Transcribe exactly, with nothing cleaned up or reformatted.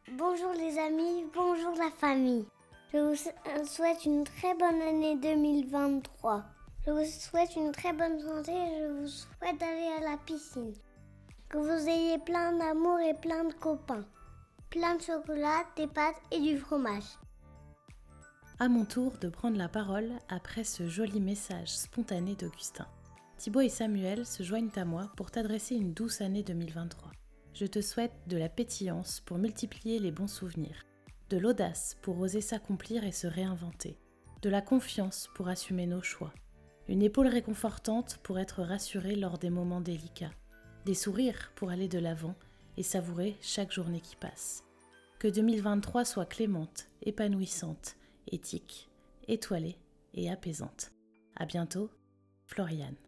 Bonjour les amis, bonjour la famille. Je vous souhaite une très bonne année deux mille vingt-trois. Je vous souhaite une très bonne santé et je vous souhaite d'aller à la piscine. Que vous ayez plein d'amour et plein de copains. Plein de chocolat, des pâtes et du fromage. À mon tour de prendre la parole après ce joli message spontané d'Augustin. Thibaut et Samuel se joignent à moi pour t'adresser une douce année deux mille vingt-trois. Je te souhaite de la pétillance pour multiplier les bons souvenirs, de l'audace pour oser s'accomplir et se réinventer, de la confiance pour assumer nos choix, une épaule réconfortante pour être rassuré lors des moments délicats, des sourires pour aller de l'avant et savourer chaque journée qui passe. Que deux mille vingt-trois soit clémente, épanouissante, éthique, étoilée et apaisante. À bientôt, Floriane.